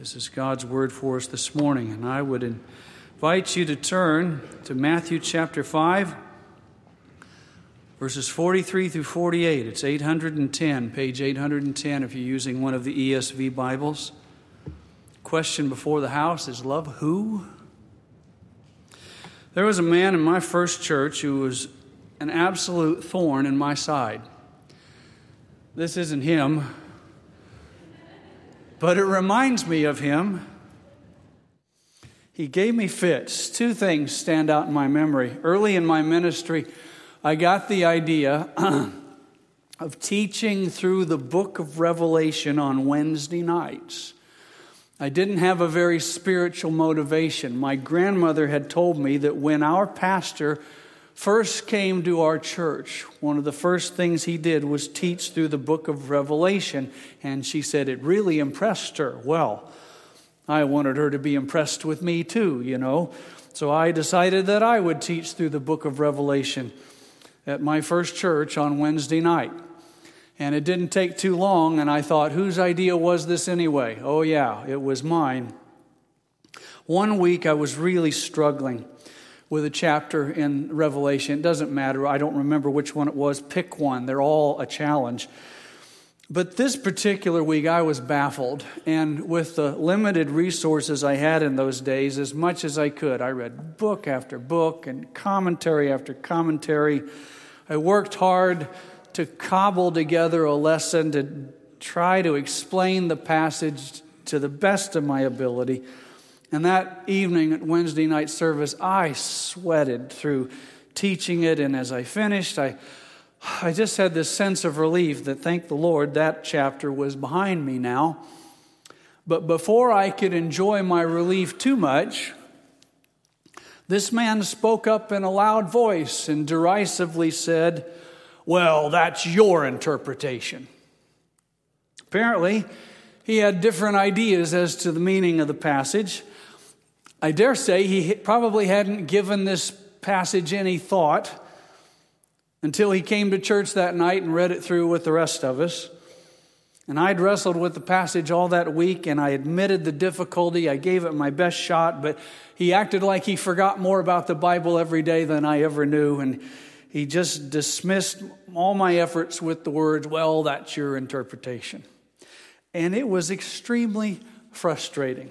This is God's word for us this morning, and I would invite you to turn to Matthew chapter 5, verses 43 through 48. It's 810, page 810 if you're using one of the ESV Bibles. Question before the house is, love who? There was a man in my first church who was an absolute thorn in my side. This isn't him, but it reminds me of him. He gave me fits. Two things stand out in my memory. Early in my ministry, I got the idea of teaching through the book of Revelation on Wednesday nights. I didn't have a very spiritual motivation. My grandmother had told me that when our pastor first came to our church, one of the first things he did was teach through the book of Revelation, and she said it really impressed her. Well, I wanted her to be impressed with me too, So I decided that I would teach through the book of Revelation at my first church on Wednesday night. And it didn't take too long, and I thought, whose idea was this anyway? Oh yeah, it was mine. One week I was really struggling with a chapter in Revelation. It doesn't matter. I don't remember which one it was. Pick one. They're all a challenge. But this particular week, I was baffled. And with the limited resources I had in those days, as much as I could, I read book after book and commentary after commentary. I worked hard to cobble together a lesson to try to explain the passage to the best of my ability. And that evening at Wednesday night service, I sweated through teaching it. And as I finished, I just had this sense of relief that, thank the Lord, that chapter was behind me now. But before I could enjoy my relief too much, this man spoke up in a loud voice and derisively said, "Well, that's your interpretation." Apparently, he had different ideas as to the meaning of the passage. I dare say he probably hadn't given this passage any thought until he came to church that night and read it through with the rest of us. And I'd wrestled with the passage all that week, and I admitted the difficulty. I gave it my best shot, but he acted like he forgot more about the Bible every day than I ever knew, and he just dismissed all my efforts with the words, "Well, that's your interpretation." And it was extremely frustrating.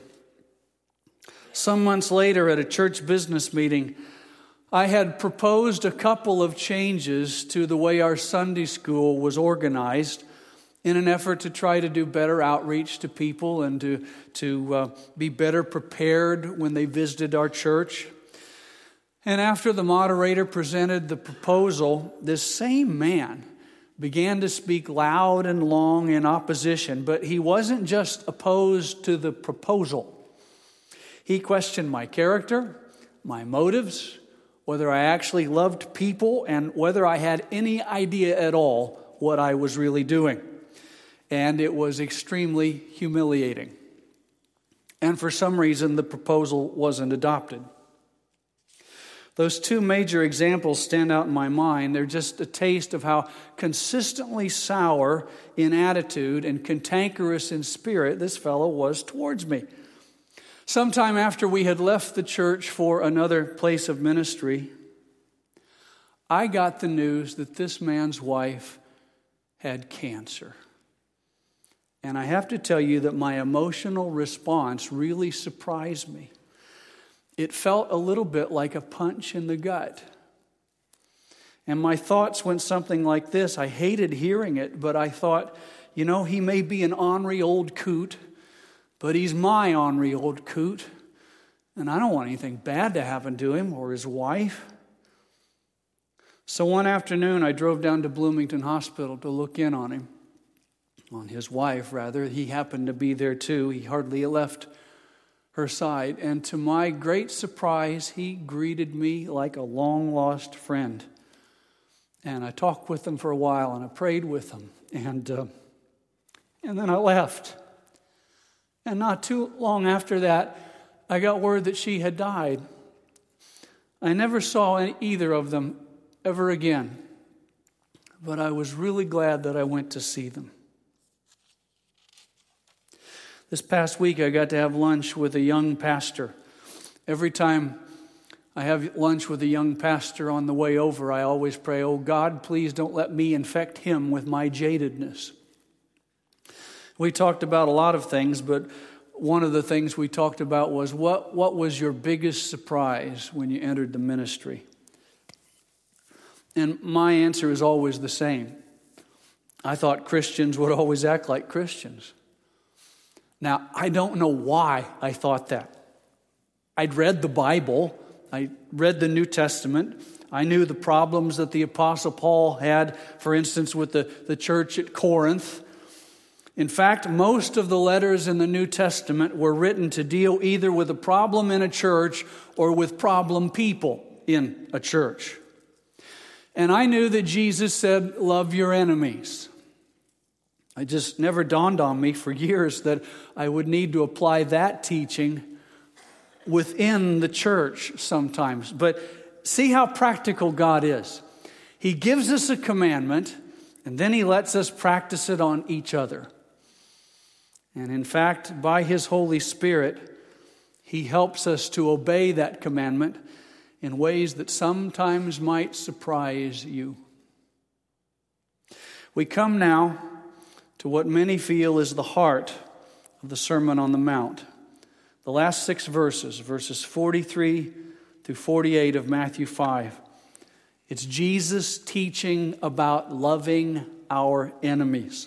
Some months later at a church business meeting, I had proposed a couple of changes to the way our Sunday school was organized in an effort to try to do better outreach to people and to be better prepared when they visited our church. And after the moderator presented the proposal, this same man began to speak loud and long in opposition, but he wasn't just opposed to the proposal. He questioned my character, my motives, whether I actually loved people, and whether I had any idea at all what I was really doing. And it was extremely humiliating. And for some reason, the proposal wasn't adopted. Those two major examples stand out in my mind. They're just a taste of how consistently sour in attitude and cantankerous in spirit this fellow was towards me. Sometime after we had left the church for another place of ministry, I got the news that this man's wife had cancer. And I have to tell you that my emotional response really surprised me. It felt a little bit like a punch in the gut. And my thoughts went something like this. I hated hearing it, but I thought, he may be an ornery old coot, but he's my ornery old coot, and I don't want anything bad to happen to him or his wife. So one afternoon, I drove down to Bloomington Hospital to look in on him, on his wife, rather. He happened to be there too. He hardly left her side, and to my great surprise, he greeted me like a long-lost friend. And I talked with him for a while, and I prayed with him, and then I left. And not too long after that, I got word that she had died. I never saw either of them ever again, but I was really glad that I went to see them. This past week, I got to have lunch with a young pastor. Every time I have lunch with a young pastor on the way over, I always pray, oh God, please don't let me infect him with my jadedness. We talked about a lot of things, but one of the things we talked about was what was your biggest surprise when you entered the ministry? And my answer is always the same. I thought Christians would always act like Christians. Now, I don't know why I thought that. I'd read the Bible. I read the New Testament. I knew the problems that the Apostle Paul had, for instance, with the church at Corinth. In fact, most of the letters in the New Testament were written to deal either with a problem in a church or with problem people in a church. And I knew that Jesus said, love your enemies. It just never dawned on me for years that I would need to apply that teaching within the church sometimes. But see how practical God is. He gives us a commandment, and then He lets us practice it on each other. And in fact, by His Holy Spirit, He helps us to obey that commandment in ways that sometimes might surprise you. We come now to what many feel is the heart of the Sermon on the Mount. The last 6 verses, verses 43 through 48 of Matthew 5. It's Jesus teaching about loving our enemies.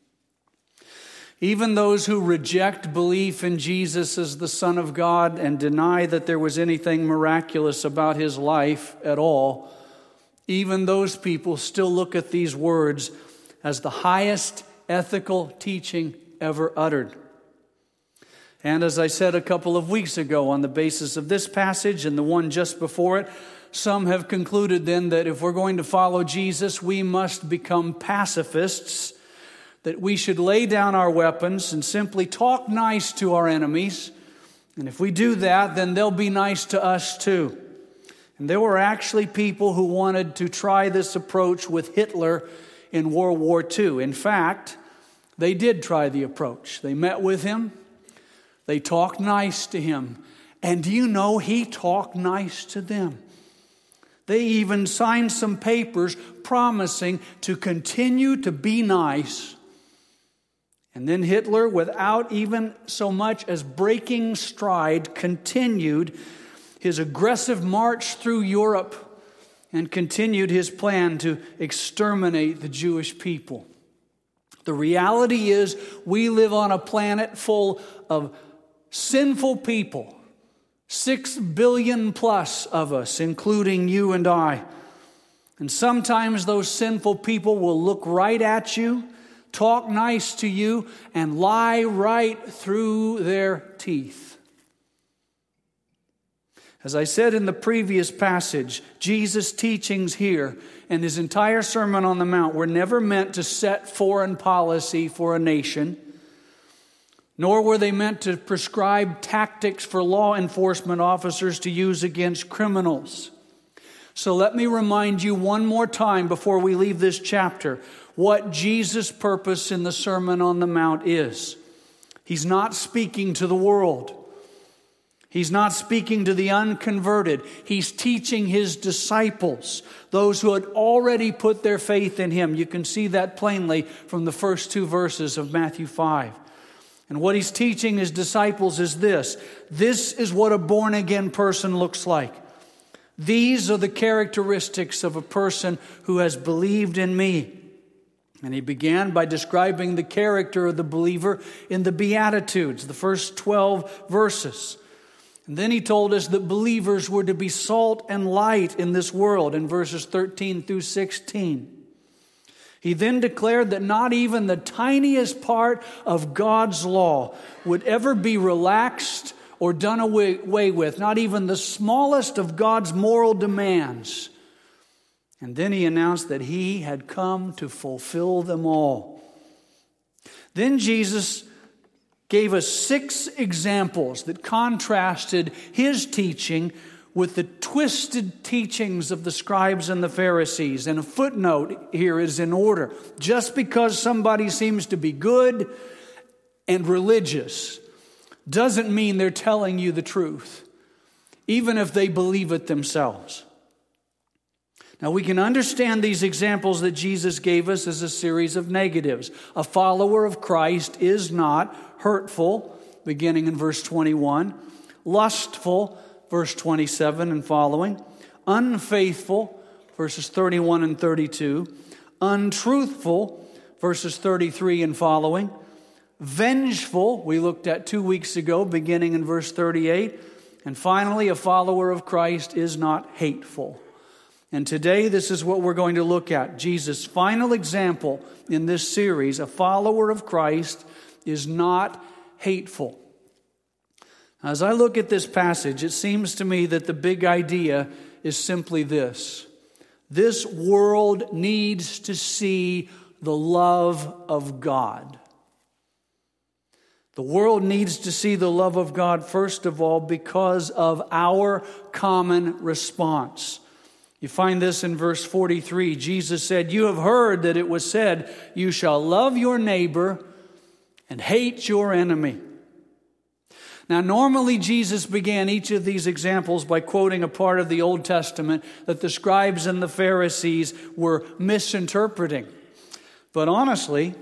Even those who reject belief in Jesus as the Son of God and deny that there was anything miraculous about His life at all, even those people still look at these words as the highest ethical teaching ever uttered. And as I said a couple of weeks ago, on the basis of this passage and the one just before it, some have concluded then that if we're going to follow Jesus, we must become pacifists, that we should lay down our weapons and simply talk nice to our enemies. And if we do that, then they'll be nice to us too. And there were actually people who wanted to try this approach with Hitler in World War II. In fact, they did try the approach. They met with him. They talked nice to him. And do you know, he talked nice to them. They even signed some papers promising to continue to be nice. And then Hitler, without even so much as breaking stride, continued his aggressive march through Europe and continued his plan to exterminate the Jewish people. The reality is we live on a planet full of sinful people, 6 billion plus of us, including you and I. And sometimes those sinful people will look right at you, talk nice to you, and lie right through their teeth. As I said in the previous passage, Jesus' teachings here and His entire Sermon on the Mount were never meant to set foreign policy for a nation, nor were they meant to prescribe tactics for law enforcement officers to use against criminals. So let me remind you one more time before we leave this chapter what Jesus' purpose in the Sermon on the Mount is. He's not speaking to the world. He's not speaking to the unconverted. He's teaching His disciples, those who had already put their faith in Him. You can see that plainly from the first 2 verses of Matthew 5. And what He's teaching His disciples is this. This is what a born-again person looks like. These are the characteristics of a person who has believed in me. And He began by describing the character of the believer in the Beatitudes, the first 12 verses. And then He told us that believers were to be salt and light in this world in verses 13 through 16. He then declared that not even the tiniest part of God's law would ever be relaxed or done away with, not even the smallest of God's moral demands. And then He announced that He had come to fulfill them all. Then Jesus gave us 6 examples that contrasted His teaching with the twisted teachings of the scribes and the Pharisees. And a footnote here is in order. Just because somebody seems to be good and religious doesn't mean they're telling you the truth, even if they believe it themselves. Now, we can understand these examples that Jesus gave us as a series of negatives. A follower of Christ is not hurtful, beginning in verse 21, lustful, verse 27 and following, unfaithful, verses 31 and 32, untruthful, verses 33 and following, vengeful, we looked at 2 weeks ago, beginning in verse 38, and finally, a follower of Christ is not hateful. And today, this is what we're going to look at. Jesus' final example in this series, a follower of Christ is not hateful. As I look at this passage, it seems to me that the big idea is simply this. This world needs to see the love of God. The world needs to see the love of God, first of all, because of our common response. You find this in verse 43. Jesus said, "You have heard that it was said, 'You shall love your neighbor and hate your enemy.'" Now, normally Jesus began each of these examples by quoting a part of the Old Testament that the scribes and the Pharisees were misinterpreting. But honestly,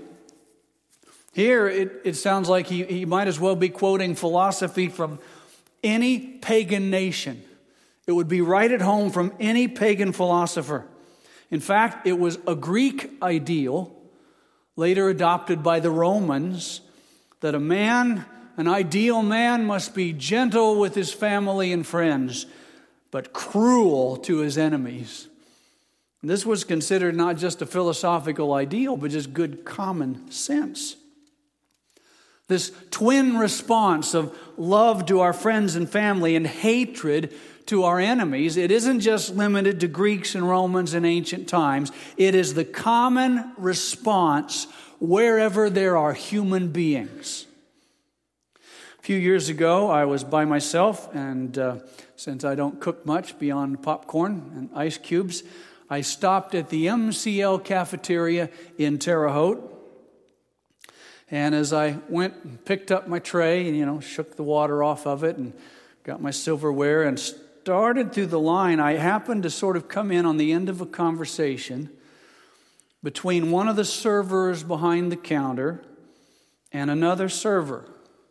here it sounds like he might as well be quoting philosophy from any pagan nation. It would be right at home from any pagan philosopher. In fact, it was a Greek ideal, later adopted by the Romans, that an ideal man must be gentle with his family and friends, but cruel to his enemies. And this was considered not just a philosophical ideal, but just good common sense. This twin response of love to our friends and family and hatred to our enemies, it isn't just limited to Greeks and Romans in ancient times. It is the common response wherever there are human beings. A few years ago, I was by myself, and since I don't cook much beyond popcorn and ice cubes, I stopped at the MCL cafeteria in Terre Haute. And as I went and picked up my tray and, shook the water off of it and got my silverware and started through the line, I happened to sort of come in on the end of a conversation between one of the servers behind the counter and another server.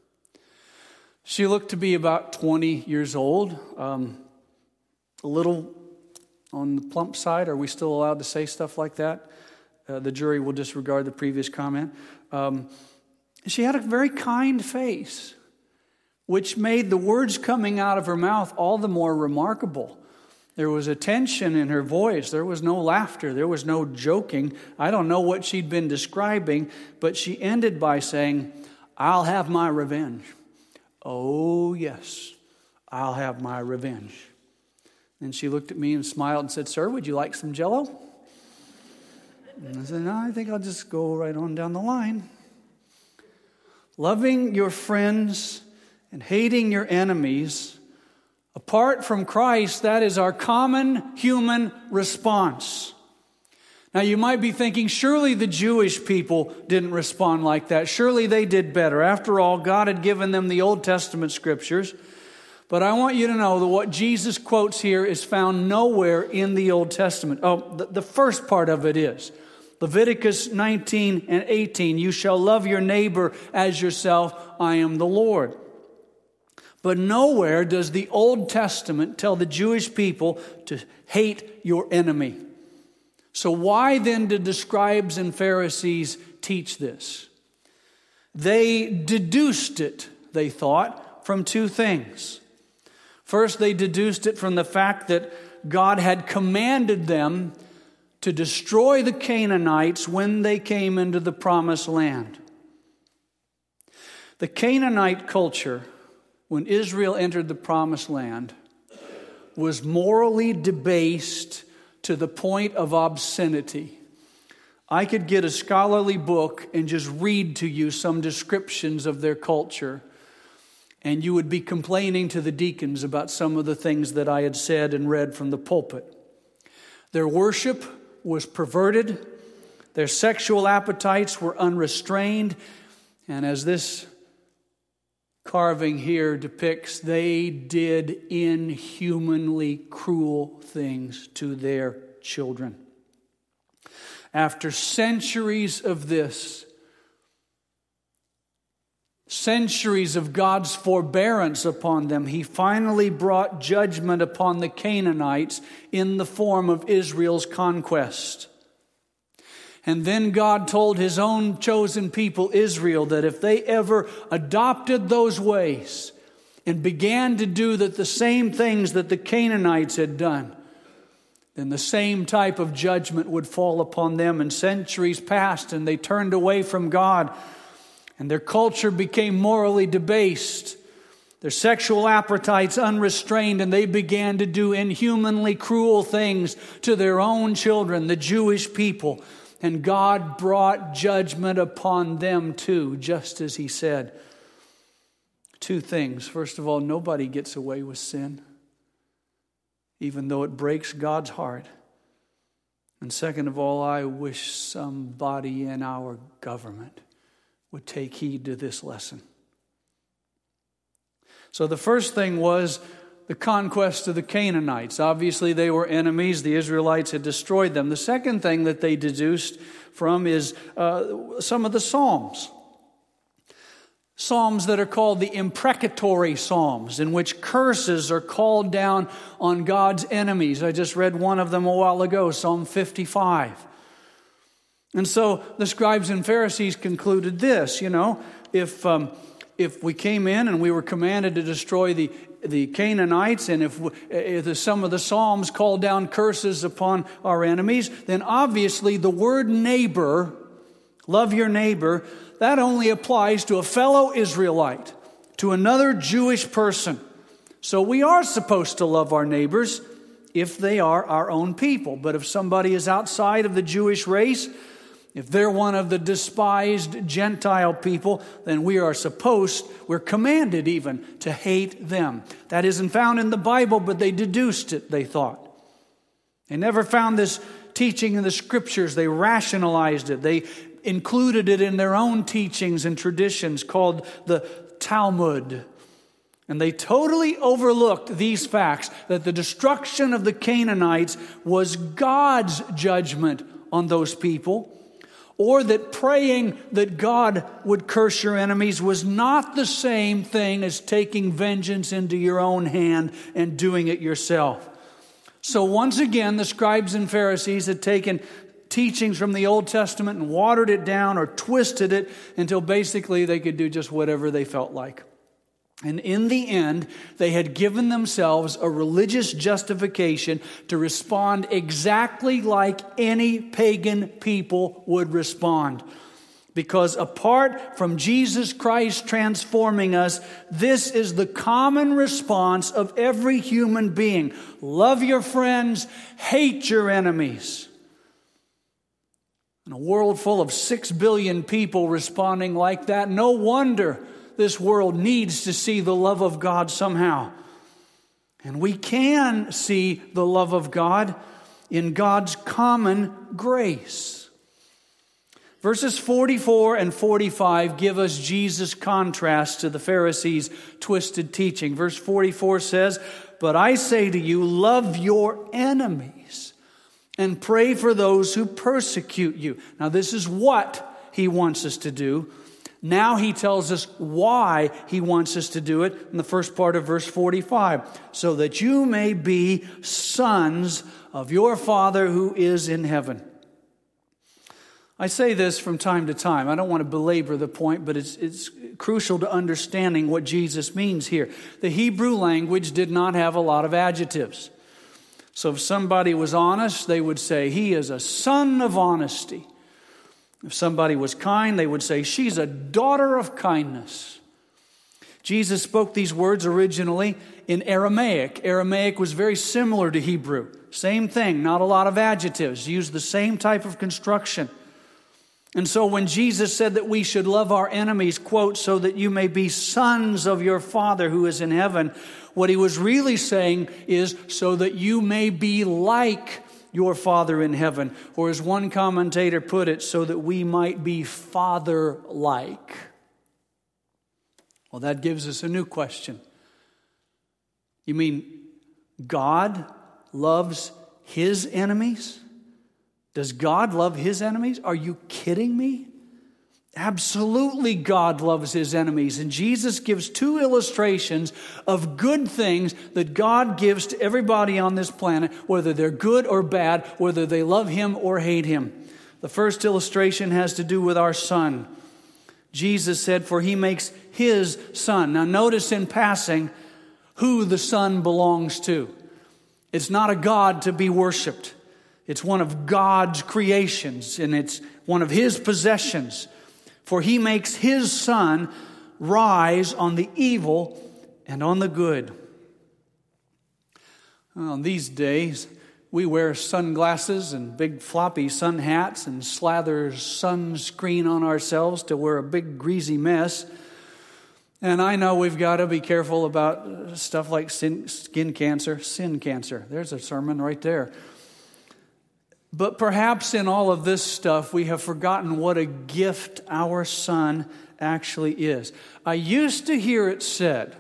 She looked to be about 20 years old, a little on the plump side. Are we still allowed to say stuff like that? The jury will disregard the previous comment. She had a very kind face, which made the words coming out of her mouth all the more remarkable. There was a tension in her voice. There was no laughter. There was no joking. I don't know what she'd been describing, but she ended by saying, "I'll have my revenge. Oh, yes, I'll have my revenge." And she looked at me and smiled and said, "Sir, would you like some Jell-O?" And I said, "No, I think I'll just go right on down the line." Loving your friends and hating your enemies, apart from Christ, that is our common human response. Now, you might be thinking, surely the Jewish people didn't respond like that. Surely they did better. After all, God had given them the Old Testament scriptures. But I want you to know that what Jesus quotes here is found nowhere in the Old Testament. The first part of it is Leviticus 19 and 18. "You shall love your neighbor as yourself. I am the Lord." But nowhere does the Old Testament tell the Jewish people to hate your enemy. So why then did the scribes and Pharisees teach this? They deduced it, they thought, from two things. First, they deduced it from the fact that God had commanded them to destroy the Canaanites when they came into the promised land. The Canaanite culture, when Israel entered the promised land, was morally debased to the point of obscenity. I could get a scholarly book and just read to you some descriptions of their culture, and you would be complaining to the deacons about some of the things that I had said and read from the pulpit. Their worship was perverted. Their sexual appetites were unrestrained. And as this carving here depicts they did inhumanly cruel things to their children. After centuries of this, centuries of God's forbearance upon them, He finally brought judgment upon the Canaanites in the form of Israel's conquest. And then God told His own chosen people, Israel, that if they ever adopted those ways and began to do the same things that the Canaanites had done, then the same type of judgment would fall upon them. And centuries passed and they turned away from God. And their culture became morally debased, their sexual appetites unrestrained, and they began to do inhumanly cruel things to their own children, the Jewish people. And God brought judgment upon them too, just as He said. Two things. First of all, nobody gets away with sin, even though it breaks God's heart. And second of all, I wish somebody in our government would take heed to this lesson. So the first thing was the conquest of the Canaanites. Obviously, they were enemies. The Israelites had destroyed them. The second thing that they deduced from is some of the Psalms. Psalms that are called the imprecatory Psalms, in which curses are called down on God's enemies. I just read one of them a while ago, Psalm 55. And so the scribes and Pharisees concluded this, if we came in and we were commanded to destroy the Canaanites, and if some of the Psalms called down curses upon our enemies, then obviously the word neighbor, love your neighbor, that only applies to a fellow Israelite, to another Jewish person. So we are supposed to love our neighbors if they are our own people. But if somebody is outside of the Jewish race, if they're one of the despised Gentile people, then we're commanded even to hate them. That isn't found in the Bible, but they deduced it, they thought. They never found this teaching in the Scriptures. They rationalized it. They included it in their own teachings and traditions called the Talmud. And they totally overlooked these facts, that the destruction of the Canaanites was God's judgment on those people, or that praying that God would curse your enemies was not the same thing as taking vengeance into your own hand and doing it yourself. So once again, the scribes and Pharisees had taken teachings from the Old Testament and watered it down or twisted it until basically they could do just whatever they felt like. And in the end, they had given themselves a religious justification to respond exactly like any pagan people would respond. Because apart from Jesus Christ transforming us, this is the common response of every human being. Love your friends, hate your enemies. In a world full of 6 billion people responding like that, no wonder this world needs to see the love of God somehow. And we can see the love of God in God's common grace. Verses 44 and 45 give us Jesus' contrast to the Pharisees' twisted teaching. Verse 44 says, "But I say to you, love your enemies and pray for those who persecute you." Now this is what He wants us to do. Now He tells us why He wants us to do it in the first part of verse 45. "So that you may be sons of your Father who is in heaven." I say this from time to time. I don't want to belabor the point, but it's crucial to understanding what Jesus means here. The Hebrew language did not have a lot of adjectives. So if somebody was honest, they would say, "He is a son of honesty." If somebody was kind, they would say, "She's a daughter of kindness." Jesus spoke these words originally in Aramaic. Aramaic was very similar to Hebrew. Same thing, not a lot of adjectives. Used the same type of construction. And so when Jesus said that we should love our enemies, quote, "so that you may be sons of your Father who is in heaven," what He was really saying is so that you may be like your Father in heaven. Or as one commentator put it, so that we might be Father-like. Well, that gives us a new question. You mean God loves His enemies? Does God love His enemies? Are you kidding me? Absolutely, God loves His enemies. And Jesus gives two illustrations of good things that God gives to everybody on this planet, whether they're good or bad, whether they love Him or hate Him. The first illustration has to do with our sun. Jesus said, for He makes His sun. Now notice in passing who the sun belongs to. It's not a god to be worshiped. It's one of God's creations, and it's one of His possessions. For He makes His sun rise on the evil and on the good. Well, these days, we wear sunglasses and big floppy sun hats and slather sunscreen on ourselves till we're a big greasy mess. And I know we've got to be careful about stuff like sin cancer. There's a sermon right there. But perhaps in all of this stuff, we have forgotten what a gift our sun actually is. I used to hear it said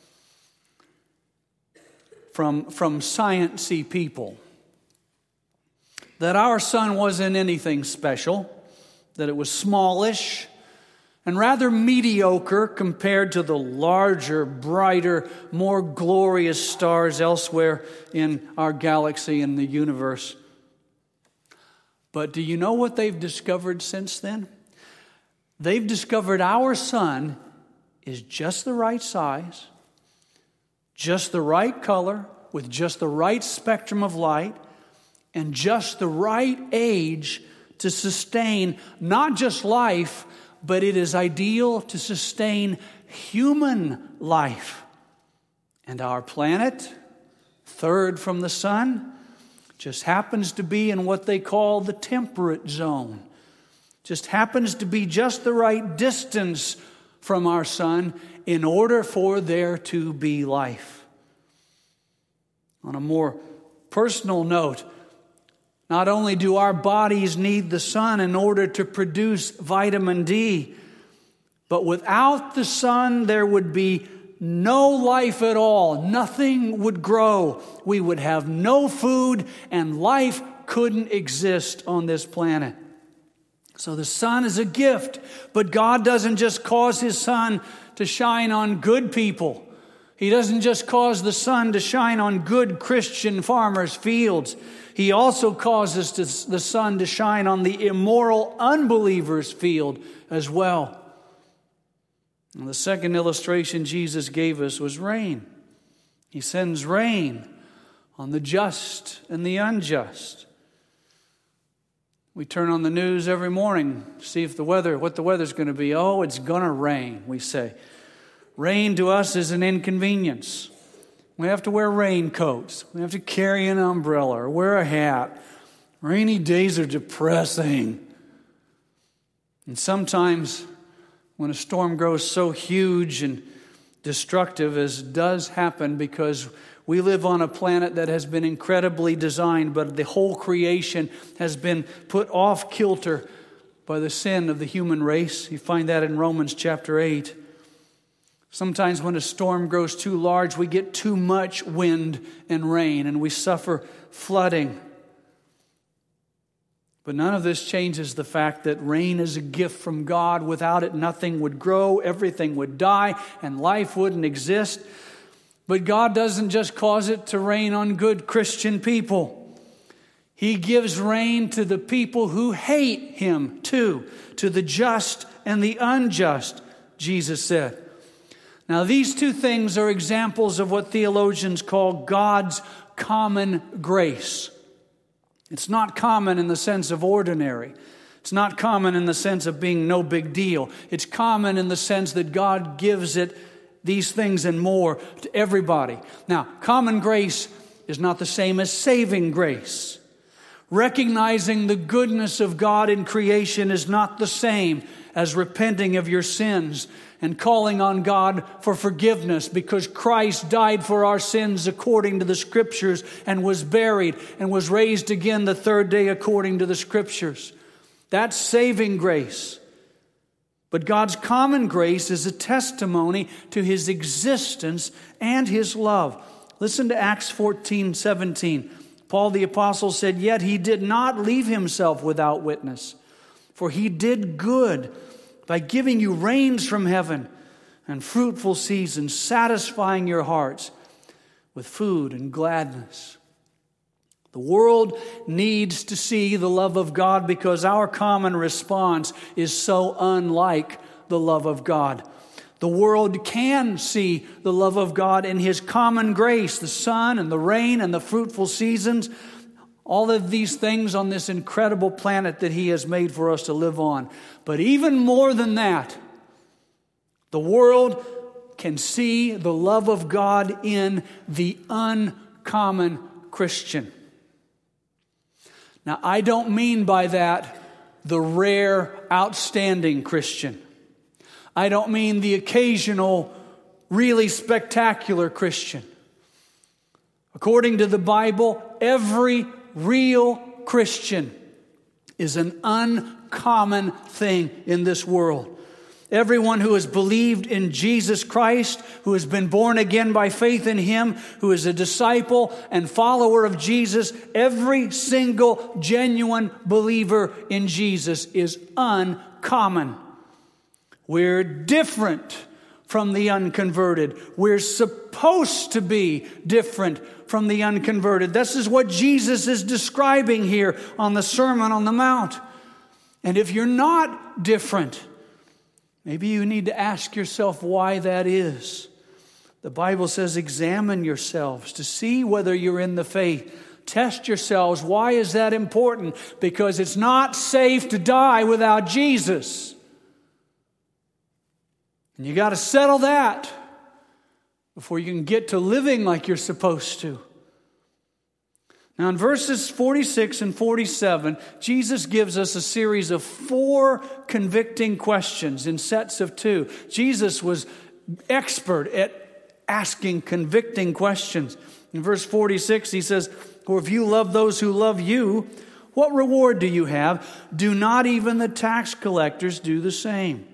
from science-y people that our sun wasn't anything special, that it was smallish and rather mediocre compared to the larger, brighter, more glorious stars elsewhere in our galaxy and the universe. But do you know what they've discovered since then? They've discovered our sun is just the right size, just the right color, with just the right spectrum of light, and just the right age to sustain not just life, but it is ideal to sustain human life. And our planet, third from the sun, just happens to be in what they call the temperate zone. Just happens to be just the right distance from our sun in order for there to be life. On a more personal note, not only do our bodies need the sun in order to produce vitamin D, but without the sun there would be no life at all. Nothing would grow. We would have no food, and life couldn't exist on this planet. So the sun is a gift, but God doesn't just cause His sun to shine on good people. He doesn't just cause the sun to shine on good Christian farmers' fields. He also causes the sun to shine on the immoral unbeliever's field as well. And the second illustration Jesus gave us was rain. He sends rain on the just and the unjust. We turn on the news every morning, see if what the weather's going to be. Oh, it's going to rain, we say. Rain to us is an inconvenience. We have to wear raincoats. We have to carry an umbrella or wear a hat. Rainy days are depressing. And sometimes when a storm grows so huge and destructive, as does happen because we live on a planet that has been incredibly designed, but the whole creation has been put off kilter by the sin of the human race. You find that in Romans chapter 8. Sometimes when a storm grows too large, we get too much wind and rain, and we suffer flooding. But none of this changes the fact that rain is a gift from God. Without it, nothing would grow, everything would die, and life wouldn't exist. But God doesn't just cause it to rain on good Christian people. He gives rain to the people who hate Him too, to the just and the unjust, Jesus said. Now, these two things are examples of what theologians call God's common grace. It's not common in the sense of ordinary. It's not common in the sense of being no big deal. It's common in the sense that God gives it these things and more to everybody. Now, common grace is not the same as saving grace. Recognizing the goodness of God in creation is not the same as repenting of your sins and calling on God for forgiveness because Christ died for our sins according to the Scriptures and was buried and was raised again the third day according to the Scriptures. That's saving grace. But God's common grace is a testimony to His existence and His love. Listen to Acts 14:17. Paul the apostle said, "Yet He did not leave Himself without witness, for He did good by giving you rains from heaven and fruitful seasons, satisfying your hearts with food and gladness." The world needs to see the love of God because our common response is so unlike the love of God. The world can see the love of God in His common grace, the sun and the rain and the fruitful seasons, all of these things on this incredible planet that He has made for us to live on. But even more than that, the world can see the love of God in the uncommon Christian. Now, I don't mean by that the rare, outstanding Christian. I don't mean the occasional, really spectacular Christian. According to the Bible, every real Christian is an uncommon thing in this world. Everyone who has believed in Jesus Christ, who has been born again by faith in Him, who is a disciple and follower of Jesus, every single genuine believer in Jesus is uncommon. We're different from the unconverted. We're supposed to be different from the unconverted. This is what Jesus is describing here on the Sermon on the Mount. And if you're not different, maybe you need to ask yourself why that is. The Bible says, examine yourselves to see whether you're in the faith. Test yourselves. Why is that important? Because it's not safe to die without Jesus. And you got to settle that before you can get to living like you're supposed to. Now in verses 46 and 47, Jesus gives us a series of 4 convicting questions in sets of 2. Jesus was expert at asking convicting questions. In verse 46, He says, "For if you love those who love you, what reward do you have? Do not even the tax collectors do the same?"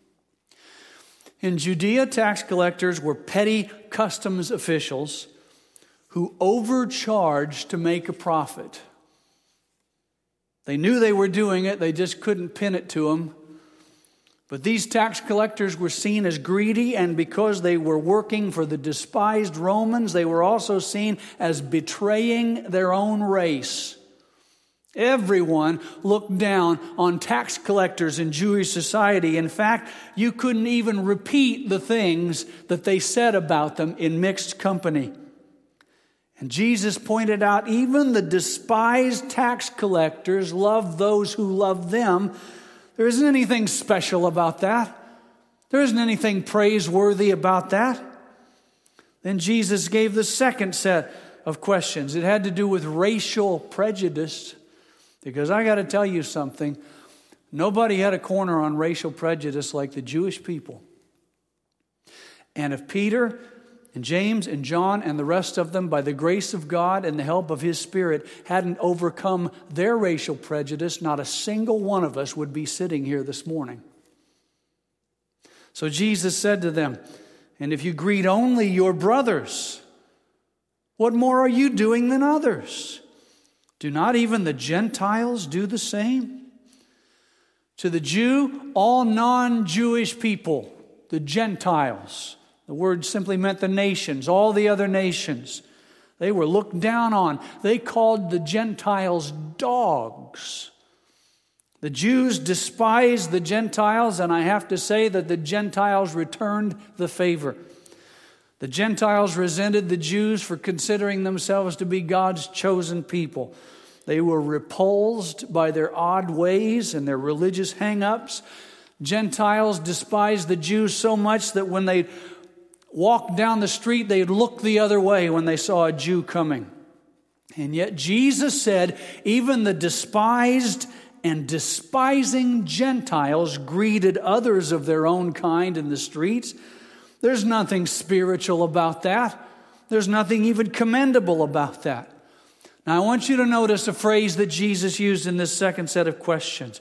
In Judea, tax collectors were petty customs officials who overcharged to make a profit. They knew they were doing it, they just couldn't pin it to them. But these tax collectors were seen as greedy, and because they were working for the despised Romans, they were also seen as betraying their own race. Everyone looked down on tax collectors in Jewish society. In fact, you couldn't even repeat the things that they said about them in mixed company. And Jesus pointed out even the despised tax collectors love those who love them. There isn't anything special about that. There isn't anything praiseworthy about that. Then Jesus gave the second set of questions. It had to do with racial prejudice. Because I got to tell you something, nobody had a corner on racial prejudice like the Jewish people. And if Peter and James and John and the rest of them, by the grace of God and the help of His Spirit, hadn't overcome their racial prejudice, not a single one of us would be sitting here this morning. So Jesus said to them, "And if you greet only your brothers, what more are you doing than others? Do not even the Gentiles do the same?" To the Jew, all non-Jewish people, the Gentiles, the word simply meant the nations, all the other nations, they were looked down on. They called the Gentiles dogs. The Jews despised the Gentiles, and I have to say that the Gentiles returned the favor. The Gentiles resented the Jews for considering themselves to be God's chosen people. They were repulsed by their odd ways and their religious hang-ups. Gentiles despised the Jews so much that when they walked down the street, they'd look the other way when they saw a Jew coming. And yet Jesus said, even the despised and despising Gentiles greeted others of their own kind in the streets. There's nothing spiritual about that. There's nothing even commendable about that. Now, I want you to notice a phrase that Jesus used in this second set of questions.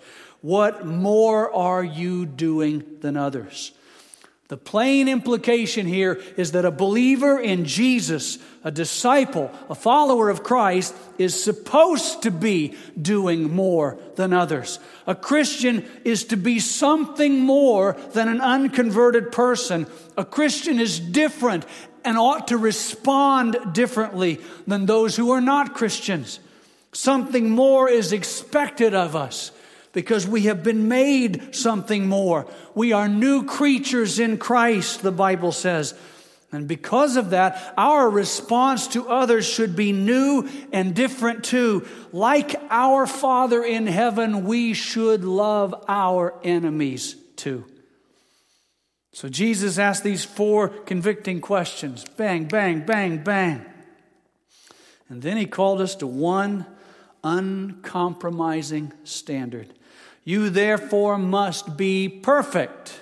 What more are you doing than others? The plain implication here is that a believer in Jesus, a disciple, a follower of Christ, is supposed to be doing more than others. A Christian is to be something more than an unconverted person. A Christian is different and ought to respond differently than those who are not Christians. Something more is expected of us, because we have been made something more. We are new creatures in Christ, the Bible says. And because of that, our response to others should be new and different too. Like our Father in heaven, we should love our enemies too. So Jesus asked these 4 convicting questions. Bang, bang, bang, bang. And then he called us to one uncompromising standard. You therefore must be perfect,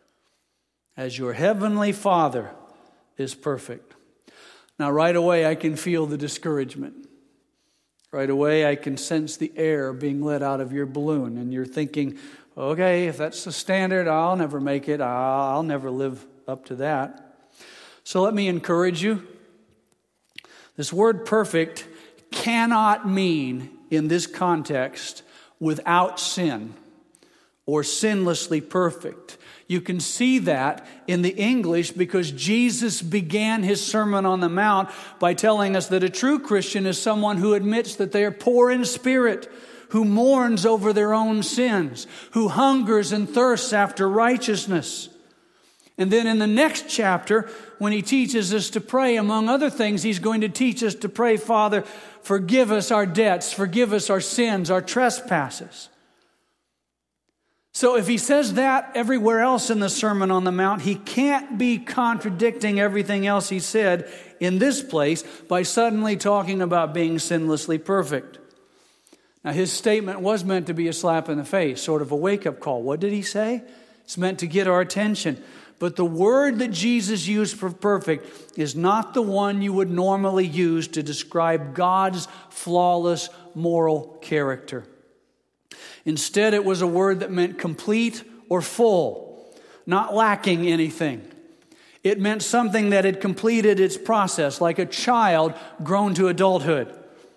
as your heavenly Father is perfect. Now, right away, I can feel the discouragement. Right away, I can sense the air being let out of your balloon. And you're thinking, okay, if that's the standard, I'll never make it. I'll never live up to that. So let me encourage you. This word perfect cannot mean, in this context, without sin or sinlessly perfect. You can see that in the English because Jesus began his Sermon on the Mount by telling us that a true Christian is someone who admits that they are poor in spirit, who mourns over their own sins, who hungers and thirsts after righteousness. And then in the next chapter, when he teaches us to pray, among other things, he's going to teach us to pray, Father, forgive us our debts, forgive us our sins, our trespasses. So if he says that everywhere else in the Sermon on the Mount, he can't be contradicting everything else he said in this place by suddenly talking about being sinlessly perfect. Now, his statement was meant to be a slap in the face, sort of a wake-up call. What did he say? It's meant to get our attention. But the word that Jesus used for perfect is not the one you would normally use to describe God's flawless moral character. Instead, it was a word that meant complete or full, not lacking anything. It meant something that had completed its process, like a child grown to adulthood.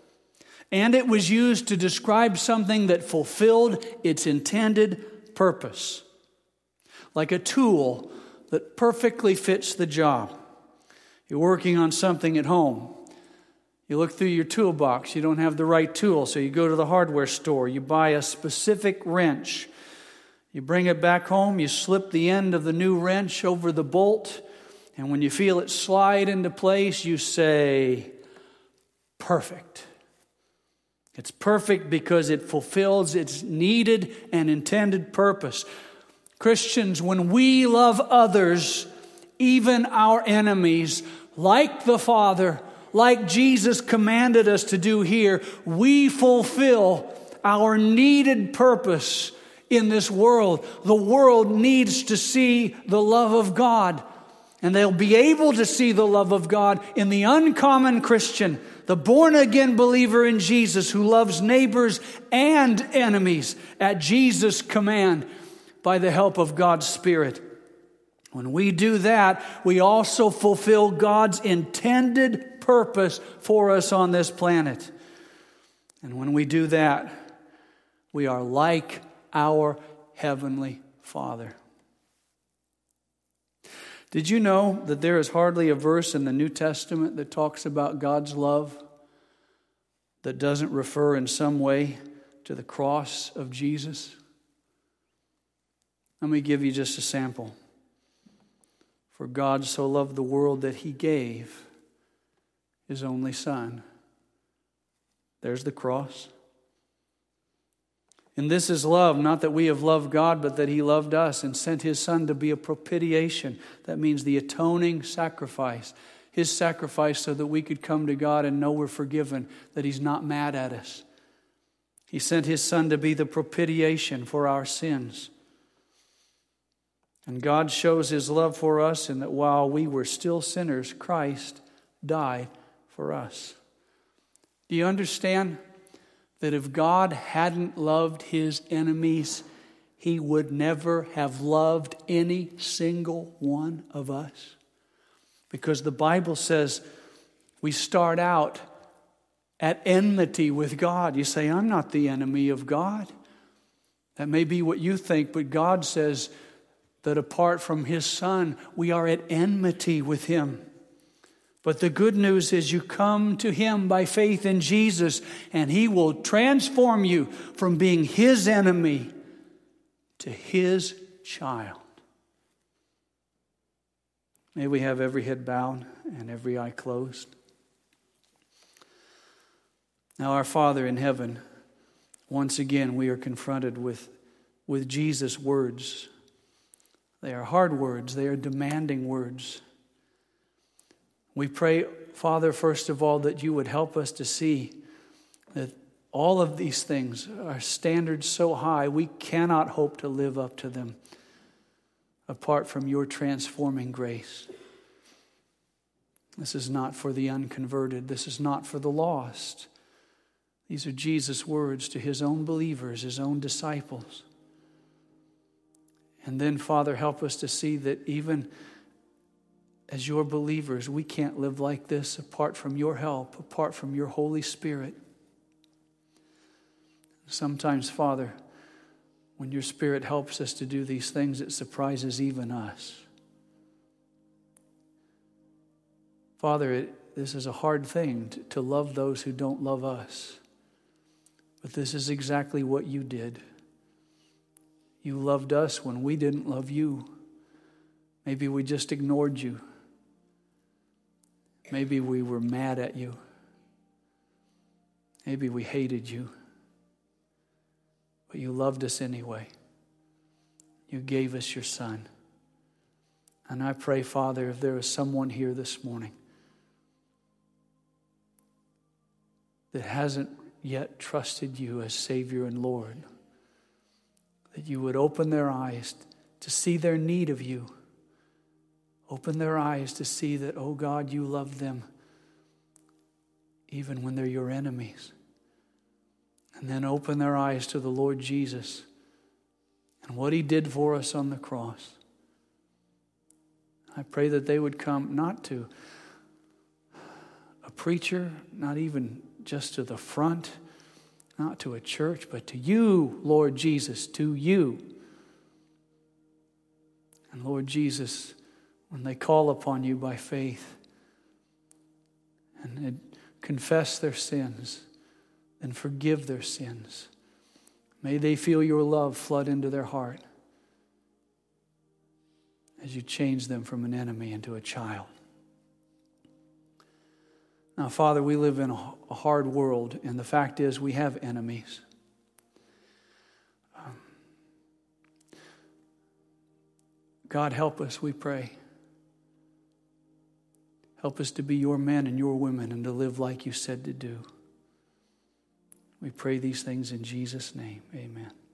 And it was used to describe something that fulfilled its intended purpose, like a tool that perfectly fits the job. You're working on something at home. You look through your toolbox. You don't have the right tool, so you go to the hardware store. You buy a specific wrench. You bring it back home. You slip the end of the new wrench over the bolt. And when you feel it slide into place, you say, perfect. It's perfect because it fulfills its needed and intended purpose. Christians, when we love others, even our enemies, like the Father, like Jesus commanded us to do here, we fulfill our needed purpose in this world. The world needs to see the love of God, and they'll be able to see the love of God in the uncommon Christian, the born-again believer in Jesus who loves neighbors and enemies at Jesus' command by the help of God's Spirit. When we do that, we also fulfill God's intended purpose for us on this planet. And when we do that, we are like our Heavenly Father. Did you know that there is hardly a verse in the New Testament that talks about God's love that doesn't refer in some way to the cross of Jesus? Let me give you just a sample. For God so loved the world that he gave his only Son. There's the cross. And this is love, not that we have loved God, but that he loved us and sent his Son to be a propitiation. That means the atoning sacrifice. His sacrifice so that we could come to God and know we're forgiven, that he's not mad at us. He sent his Son to be the propitiation for our sins. And God shows his love for us in that while we were still sinners, Christ died for us. Do you understand that if God hadn't loved his enemies, He would never have loved any single one of us. Because the Bible says we start out at enmity with God. You say, I'm not the enemy of God. That may be what you think, but God says that apart from His Son, we are at enmity with Him. But the good news is you come to Him by faith in Jesus, and He will transform you from being His enemy to His child. May we have every head bowed and every eye closed. Now, our Father in heaven, once again we are confronted with Jesus' words. They are hard words. They are demanding words. We pray, Father, first of all, that you would help us to see that all of these things are standards so high we cannot hope to live up to them apart from your transforming grace. This is not for the unconverted. This is not for the lost. These are Jesus' words to His own believers, His own disciples. And then, Father, help us to see that even as your believers, we can't live like this apart from your help, apart from your Holy Spirit. Sometimes, Father, when your Spirit helps us to do these things, it surprises even us. Father, this is a hard thing to love those who don't love us. But this is exactly what you did. You loved us when we didn't love you. Maybe we just ignored you. Maybe we were mad at you. Maybe we hated you. But you loved us anyway. You gave us your Son. And I pray, Father, if there is someone here this morning that hasn't yet trusted you as Savior and Lord, that you would open their eyes to see their need of you. Open their eyes to see that, oh God, you love them even when they're your enemies. And then open their eyes to the Lord Jesus and what He did for us on the cross. I pray that they would come not to a preacher, not even just to the front, not to a church, but to you, Lord Jesus, to you. And Lord Jesus, when they call upon you by faith and confess their sins and forgive their sins, may they feel your love flood into their heart as you change them from an enemy into a child. Now, Father, we live in a hard world, and the fact is we have enemies. God, help us, we pray. Help us to be your men and your women and to live like you said to do. We pray these things in Jesus' name. Amen.